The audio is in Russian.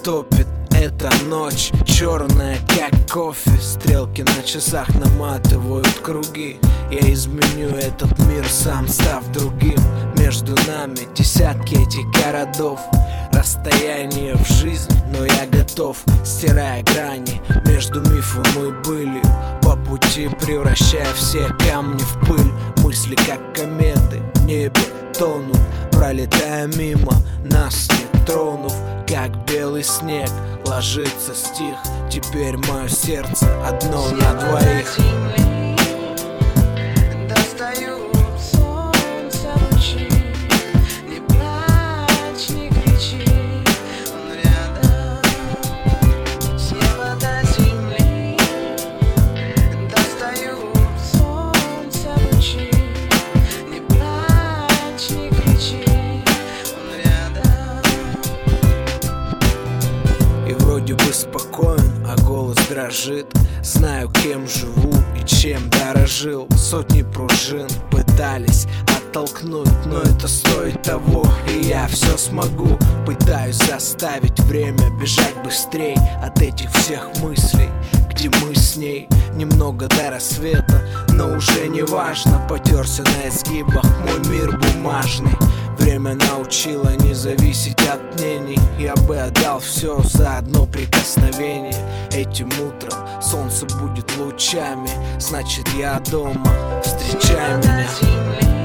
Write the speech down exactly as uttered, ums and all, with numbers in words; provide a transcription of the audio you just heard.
топит эта ночь, черная как кофе. Стрелки на часах наматывают круги. Я изменю этот мир сам, став другим. Между нами десятки этих городов, расстояние в жизнь, но я готов. Стирая грани между мифом и былью, по пути превращая все камни в пыль. Мысли как кометы в небе тонут, пролетая мимо, нас не тронув. Как белый снег ложится стих. Теперь мое сердце одно на двоих. Вроде бы спокоен, а голос дрожит. Знаю, кем живу и чем дорожил. Сотни пружин пытались оттолкнуть, но это стоит того, и я все смогу. Пытаюсь заставить время бежать быстрей от этих всех мыслей, где мы с ней. Немного до рассвета, но уже не важно. Потерся на изгибах мой мир бумажный. Время научило не зависеть от мнений. Я бы отдал все за одно прикосновение. Этим утром солнце будет лучами, значит я дома. Встречай меня.